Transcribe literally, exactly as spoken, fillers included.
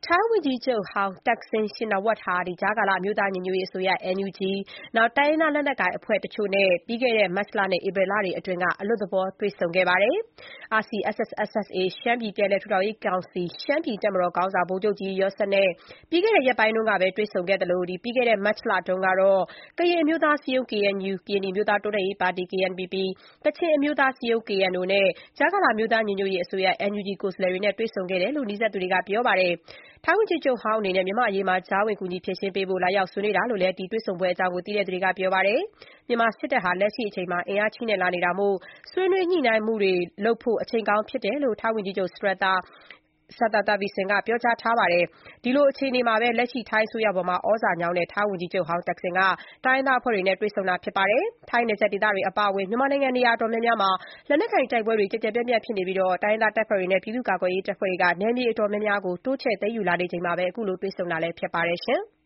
ထိုင်းဝန်ကြီးချုပ်ဟောင်း Thaksin Shinawatra ဟာကြားကာလအမျိုးသားညီညွတ်ရေးအစိုးရ အန် ယူ ဂျီ တိုင်းရင်းသားလက်နက်ကိုင်အဖွဲ့တချို့နဲ့ ပြီးခဲ့တဲ့ မတ်လနဲ့ ဧပြီလအတွင်းက အလွတ်သဘောတွေ့ဆုံခဲ့ပါတယ်။ အာရ် စီ အက်စ် အက်စ် အက်စ် အေ ရှမ်းပြည်ပြန်လည်ထူထောင်ရေးကောင်စီ ရှမ်းပြည်တပ်မတော်ခေါင်းဆောင် ဗိုလ်ချုပ်ကြီး Yawd Sak နဲ့ ပြီးခဲ့တဲ့ရက်ပိုင်းကပဲတွေ့ဆုံခဲ့သလို ပြီးခဲ့တဲ့ မတ်လတုန်းကတော့ ကရင်အမျိုးသားအစည်းအရုံး ကေအန်ယူ၊ ကရင်နီအမျိုးသားတိုးတက်ရေးပါတီ ကေအန်ပီပီ၊ ကချင်အမျိုးသားအစည်းအရုံး ကေအန်အို နဲ့ ကြားကာလအမျိုးသားညီညွတ်ရေးအစိုးရ အန် ယူ ဂျီ ကိုယ်စားလှယ်တွေနဲ့ တွေ့ဆုံခဲ့တယ်လို့ နီးစပ်သူတွေက ပြောပါတယ်။ ထိုင်းဝန်ကြီးချုပ်ဟောင်းအနေနဲ့ မြန်မာ့အရေးမှာ ကြားဝင်ကူညီဖြေရှင်းပေးဖို့ လာရောက်ဆွေးနွေးတာလို့လည်း ဒီတွေ့ဆုံပွဲအကြောင်း သိသူတွေက ပြောပါတယ်။ မြန်မာစစ်တပ်ဟာ လက်ရှိအချိန်မှာ အင်အားချည့်နဲ့လာနေတာမို့ ဆွေးနွေးညှိနှိုင်းမှုတွေလုပ်ဖို့ အချိန်ကောင်းဖြစ်တယ်လို့ ထိုင်းဝန်ကြီးချုပ် Srettha Thavisin ကပြောကြားထားပါတယ်။ ဒီလိုအခြေအနေမှာပဲ လက်ရှိထိုင်းအစိုးရအပေါ် သြဇာညောင်းတဲ့ ထိုင်းဝန်ကြီးချုပ်ဟောင်း Thaksin က တိုင်းရင်းသားအဖွဲ့တွေနဲ့ တွေ့ဆုံတာဖြစ်ပါတယ်။ ထိုင်းနယ်စပ်ဒေသတွေအပါအဝင် မြန်မာနိုင်ငံနေရာအတော်များများမှာ လက်နက်ကိုင်တိုက်ပွဲတွေ ကျယ်ကျယ်ပြန့်ပြန့်ဖြစ်နေပြီး တိုင်းရင်းသားတပ်ဖွဲ့တွေနဲ့ ပြည်သူ့ကာကွယ်ရေးတပ်ဖွဲ့တွေက နယ်မြေအတော်များများကို တိုးချဲ့သိမ်းယူလာနေချိန်မှာ ခုလိုတွေ့ဆုံတာလည်းဖြစ်ပါတယ်။